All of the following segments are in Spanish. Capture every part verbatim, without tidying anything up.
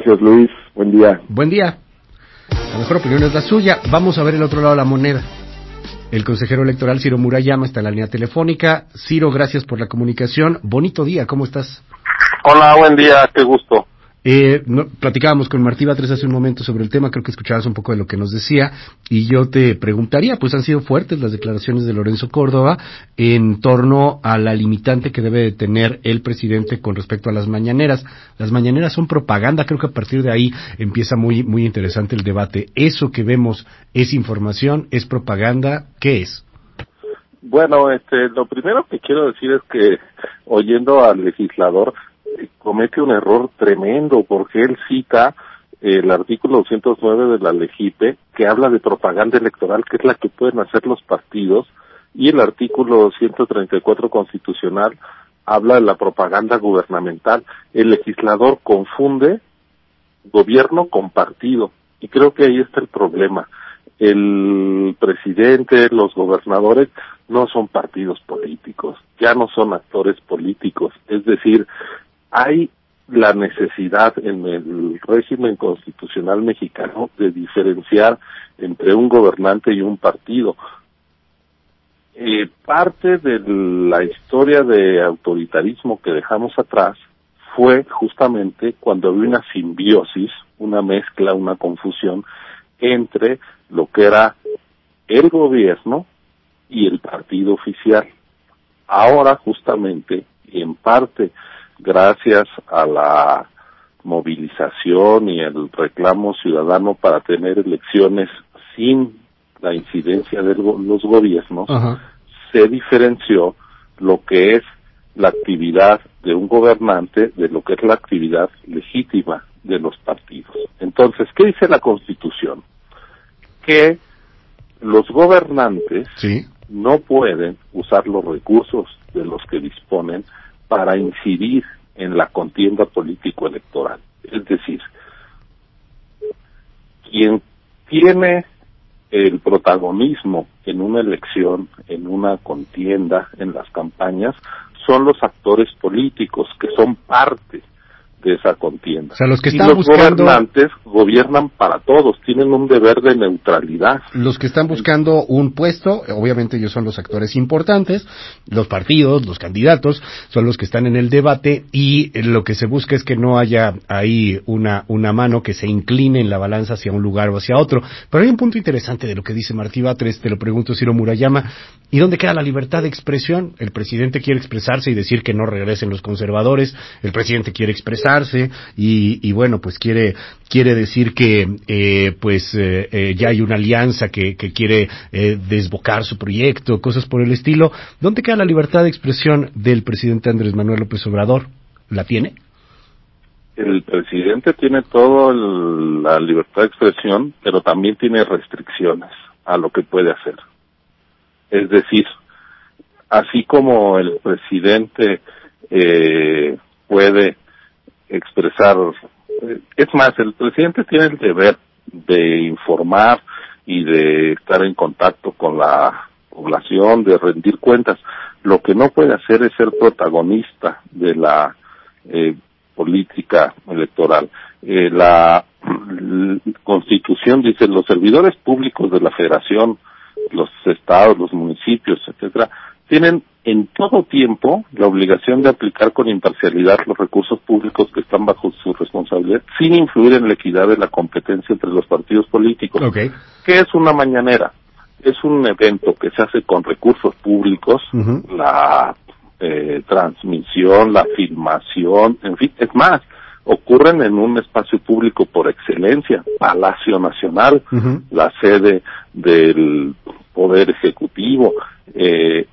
gracias, Luis. Buen día. Buen día. La mejor opinión es la suya. Vamos a ver el otro lado de la moneda. El consejero electoral Ciro Murayama está en la línea telefónica. Ciro, gracias por la comunicación. Bonito día, ¿cómo estás? Hola, buen día, qué gusto. Eh, no, platicábamos con Martí Batres hace un momento sobre el tema, creo que escuchabas un poco de lo que nos decía, y yo te preguntaría, pues han sido fuertes las declaraciones de Lorenzo Córdoba en torno a la limitante que debe de tener el presidente con respecto a las mañaneras. Las mañaneras son propaganda, creo que a partir de ahí empieza muy, muy interesante el debate. ¿Eso que vemos es información, es propaganda? ¿Qué es? Bueno, este, lo primero que quiero decir es que, oyendo al legislador, comete un error tremendo porque él cita el artículo doscientos nueve de la LEGIPE que habla de propaganda electoral, que es la que pueden hacer los partidos, y el artículo ciento treinta y cuatro constitucional habla de la propaganda gubernamental. El legislador confunde gobierno con partido, y creo que ahí está el problema. El presidente, los gobernadores no son partidos políticos, ya no son actores políticos, es decir, hay la necesidad en el régimen constitucional mexicano de diferenciar entre un gobernante y un partido. Eh, parte de la historia de autoritarismo que dejamos atrás fue justamente cuando había una simbiosis, una mezcla, una confusión entre lo que era el gobierno y el partido oficial. Ahora, justamente, y en parte gracias a la movilización y el reclamo ciudadano para tener elecciones sin la incidencia de los gobiernos, uh-huh. se diferenció lo que es la actividad de un gobernante de lo que es la actividad legítima de los partidos. Entonces, ¿qué dice la Constitución? Que los gobernantes sí. no pueden usar los recursos de los que disponen para incidir en la contienda político-electoral. Es decir, quien tiene el protagonismo en una elección, en una contienda, en las campañas, son los actores políticos, que son parte de esa contienda. O sea, los que y están los buscando... gobernantes gobiernan para todos, tienen un deber de neutralidad. Los que están buscando un puesto, obviamente ellos son los actores importantes, los partidos, los candidatos, son los que están en el debate, y lo que se busca es que no haya ahí una, una mano que se incline en la balanza hacia un lugar o hacia otro. Pero hay un punto interesante de lo que dice Martí Batres, te lo pregunto, Ciro Murayama, ¿y dónde queda la libertad de expresión? El presidente quiere expresarse y decir que no regresen los conservadores, el presidente quiere expresar Y, y bueno, pues quiere quiere decir que eh, pues eh, eh, ya hay una alianza que, que quiere eh, desbocar su proyecto, cosas por el estilo. ¿Dónde queda la libertad de expresión del presidente Andrés Manuel López Obrador? ¿La tiene? El presidente tiene toda la libertad de expresión, pero también tiene restricciones a lo que puede hacer. Es decir, así como el presidente eh, puede expresar, es más, el presidente tiene el deber de informar y de estar en contacto con la población, de rendir cuentas. Lo que no puede hacer es ser protagonista de la eh, política electoral. Eh, la, la Constitución dice: los servidores públicos de la Federación, los estados, los municipios, etcétera, tienen en todo tiempo la obligación de aplicar con imparcialidad los recursos públicos que están bajo su responsabilidad, sin influir en la equidad de la competencia entre los partidos políticos. Okay. ¿Qué es una mañanera? Es un evento que se hace con recursos públicos, uh-huh. la eh, transmisión, la filmación, en fin, es más, ocurren en un espacio público por excelencia, Palacio Nacional, uh-huh. la sede del Poder Ejecutivo. Eh,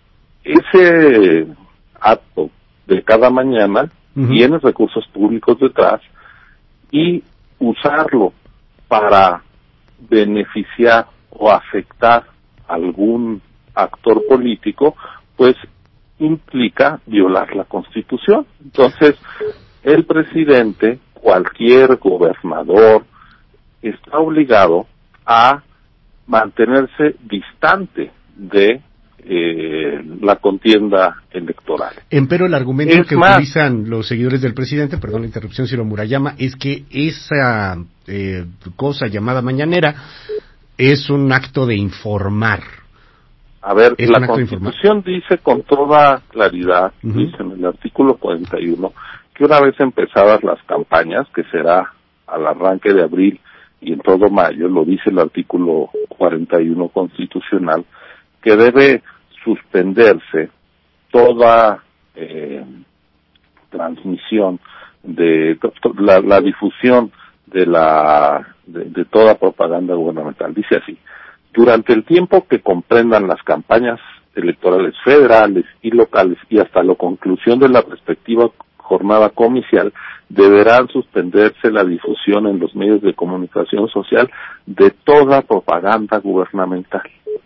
ese acto de cada mañana uh-huh. tiene recursos públicos detrás, y usarlo para beneficiar o afectar a algún actor político, pues implica violar la Constitución. Entonces, el presidente, cualquier gobernador, está obligado a mantenerse distante de eh, la contienda electoral. Empero el argumento es que más, utilizan los seguidores del presidente, perdón la interrupción, Ciro Murayama, es que esa eh, cosa llamada mañanera es un acto de informar. A ver, es la Constitución dice con toda claridad, uh-huh. dice en el artículo cuarenta y uno, que una vez empezadas las campañas, que será al arranque de abril y en todo mayo, lo dice el artículo cuarenta y uno constitucional, que debe suspenderse toda eh, transmisión de la, la difusión de la de, de toda propaganda gubernamental. Dice así: durante el tiempo que comprendan las campañas electorales federales y locales y hasta la conclusión de la respectiva jornada comicial, deberán suspenderse la difusión en los medios de comunicación social de toda propaganda gubernamental.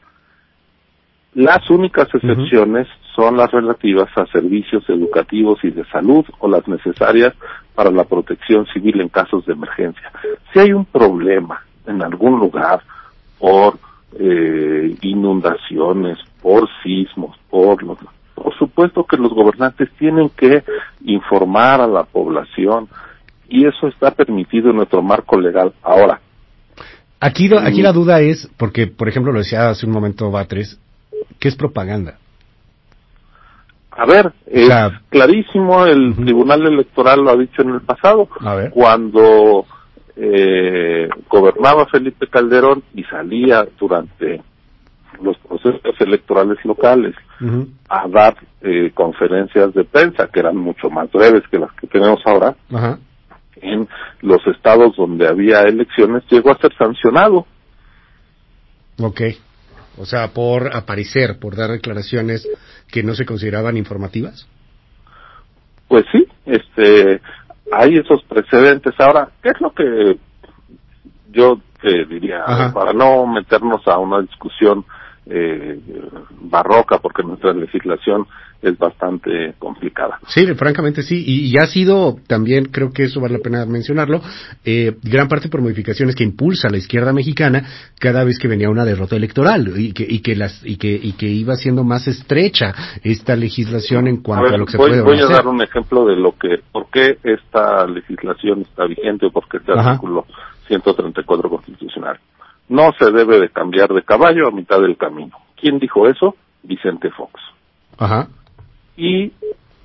Las únicas excepciones uh-huh. son las relativas a servicios educativos y de salud o las necesarias para la protección civil en casos de emergencia. Si hay un problema en algún lugar por eh, inundaciones, por sismos, por los, por supuesto que los gobernantes tienen que informar a la población y eso está permitido en nuestro marco legal. Ahora, aquí, aquí la duda es, porque por ejemplo lo decía hace un momento Batres, ¿qué es propaganda? A ver, es o sea, clarísimo, el uh-huh. Tribunal Electoral lo ha dicho en el pasado, cuando eh, gobernaba Felipe Calderón y salía durante los procesos electorales locales uh-huh. a dar eh, conferencias de prensa, que eran mucho más breves que las que tenemos ahora, uh-huh. en los estados donde había elecciones, llegó a ser sancionado. Okay. O sea, por aparecer, por dar declaraciones que no se consideraban informativas. Pues sí, este, hay esos precedentes. Ahora, ¿qué es lo que yo te diría? Ajá. Para no meternos a una discusión eh, barroca, porque nuestra legislación es bastante complicada. Sí, francamente sí, y, y ha sido también, creo que eso vale la pena mencionarlo, eh, gran parte por modificaciones que impulsa la izquierda mexicana cada vez que venía una derrota electoral y que y que las y que y que iba siendo más estrecha esta legislación en cuanto a, ver, a lo que se voy, puede voy hacer. Voy a dar un ejemplo de lo que, por qué esta legislación está vigente o por qué este Ajá. artículo ciento treinta y cuatro constitucional. No se debe de cambiar de caballo a mitad del camino. ¿Quién dijo eso? Vicente Fox. Ajá. Y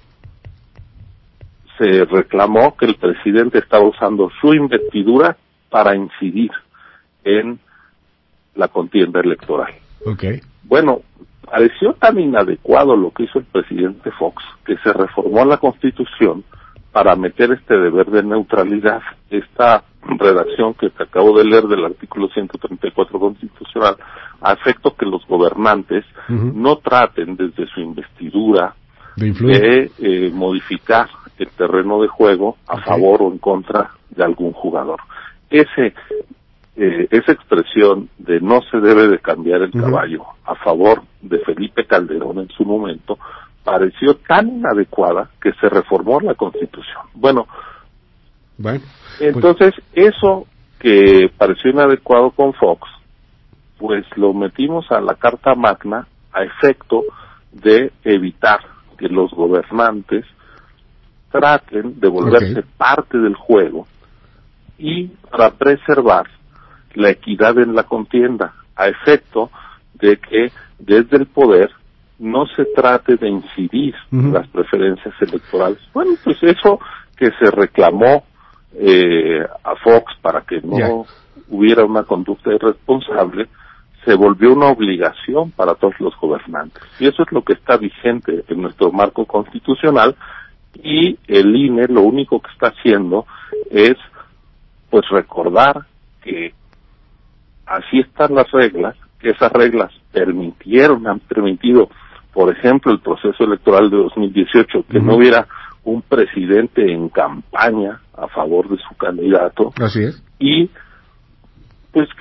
se reclamó que el presidente estaba usando su investidura para incidir en la contienda electoral. Okay. Bueno, pareció tan inadecuado lo que hizo el presidente Fox que se reformó la Constitución para meter este deber de neutralidad. Esta redacción que te acabo de leer del artículo ciento treinta y cuatro constitucional, a efecto que los gobernantes uh-huh. no traten desde su investidura de, de eh, modificar el terreno de juego a okay. favor o en contra de algún jugador. Ese eh, esa expresión de no se debe de cambiar el uh-huh. caballo a favor de Felipe Calderón en su momento pareció tan inadecuada que se reformó la Constitución. Bueno, bueno entonces pues... eso que pareció inadecuado con Fox, pues lo metimos a la Carta Magna a efecto de evitar que los gobernantes traten de volverse okay. parte del juego y para preservar la equidad en la contienda, a efecto de que desde el poder no se trate de incidir uh-huh. en las preferencias electorales. Bueno, pues eso que se reclamó eh, a Fox para que no yeah. hubiera una conducta irresponsable, se volvió una obligación para todos los gobernantes. Y eso es lo que está vigente en nuestro marco constitucional, y el I N E lo único que está haciendo es pues recordar que así están las reglas, que esas reglas permitieron, han permitido, por ejemplo, el proceso electoral de dos mil dieciocho, que uh-huh. no hubiera un presidente en campaña a favor de su candidato. Así es. Y pues que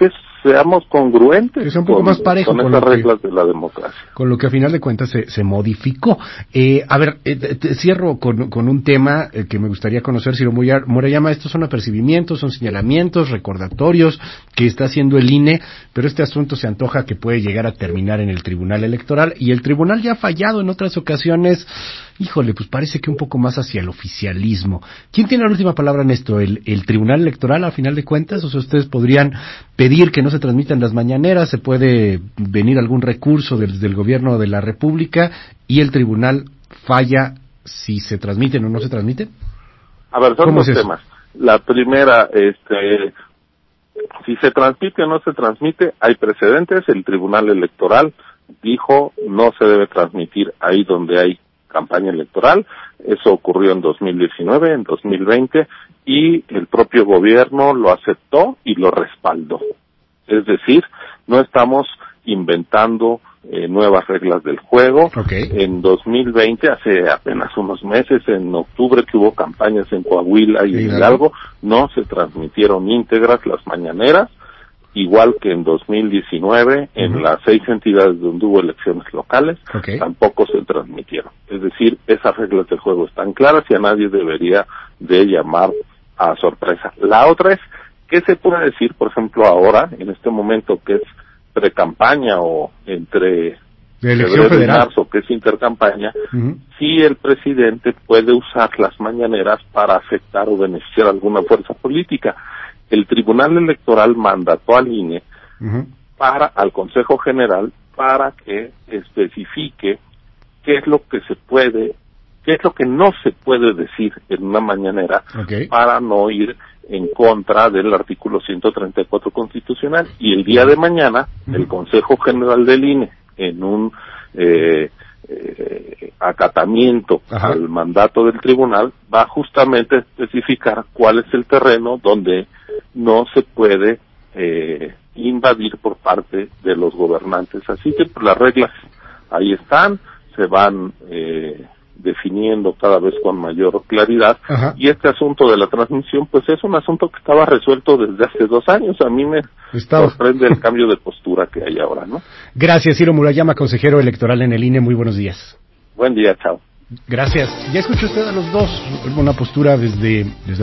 seamos congruentes que sea un poco con, más parejo con con esas lo que, reglas de la democracia. Con lo que a final de cuentas se, se modificó. Eh, a ver, eh, te cierro con, con un tema eh, que me gustaría conocer, Ciro Murayama. Estos son apercibimientos, son señalamientos, recordatorios que está haciendo el I N E, pero este asunto se antoja que puede llegar a terminar en el Tribunal Electoral, y el Tribunal ya ha fallado en otras ocasiones. Híjole, pues parece que un poco más hacia el oficialismo. ¿Quién tiene la última palabra en esto? ¿El, el Tribunal Electoral, a final de cuentas? O sea, ustedes podrían pedir que no se transmitan las mañaneras, se puede venir algún recurso desde el gobierno de la República, y el Tribunal falla si se transmiten o no se transmiten. A ver, son dos temas. La primera, este, si se transmite o no se transmite, hay precedentes. El Tribunal Electoral dijo no se debe transmitir ahí donde hay campaña electoral. Eso ocurrió en dos mil diecinueve, en dos mil veinte, y el propio gobierno lo aceptó y lo respaldó. Es decir, no estamos inventando eh, nuevas reglas del juego. Okay. En dos mil veinte, hace apenas unos meses, en octubre, que hubo campañas en Coahuila y en Hidalgo, no se transmitieron íntegras las mañaneras, igual que en dos mil diecinueve, uh-huh. en las seis entidades donde hubo elecciones locales, okay. tampoco se transmitieron. Es decir, esas reglas del juego están claras y a nadie debería de llamar a sorpresa. La otra es, ¿qué se puede decir, por ejemplo, ahora, en este momento que es pre-campaña o entre de elección febrero y federal, marzo, que es intercampaña, uh-huh. si el presidente puede usar las mañaneras para afectar o beneficiar a alguna fuerza política? El Tribunal Electoral mandató al I N E uh-huh. para, al Consejo General, para que especifique qué es lo que se puede, qué es lo que no se puede decir en una mañanera, okay. para no ir en contra del artículo ciento treinta y cuatro constitucional. Y el día de mañana, uh-huh. el Consejo General del I N E, en un eh, eh, acatamiento Ajá. al mandato del tribunal, va justamente a especificar cuál es el terreno donde no se puede eh, invadir por parte de los gobernantes. Así que pues, las reglas ahí están, se van eh, definiendo cada vez con mayor claridad. Ajá. Y este asunto de la transmisión, pues es un asunto que estaba resuelto desde hace dos años. A mí me estaba. sorprende el cambio de postura que hay ahora, ¿no? Gracias, Ciro Murayama, consejero electoral en el I N E. Muy buenos días. Buen día, chao. Gracias. Ya escuchó usted a los dos, una postura desde, desde